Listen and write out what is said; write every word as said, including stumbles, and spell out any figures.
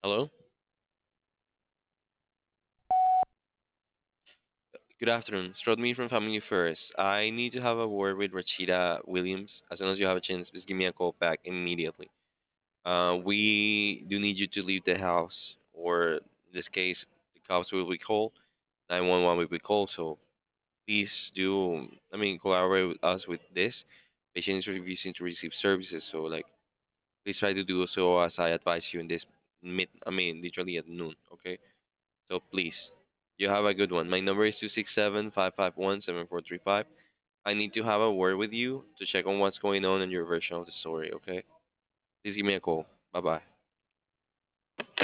Hello. Good afternoon. Strode me from Family First. I need to have a word with Rachida Williams. As soon as you have a chance, please give me a call back immediately. Uh, we do need you to leave the house, or in this case, the cops will be called. nine one one will be called. So please do, I mean, collaborate with us with this. Patient is refusing to receive services. So, like, please try to do so as I advise you in this mid, I mean, literally at noon. Okay. So please, you have a good one. My number is two six seven, five five one, seven four three five. I need to have a word with you to check on what's going on in your version of the story, okay? Please give me a call. Bye bye.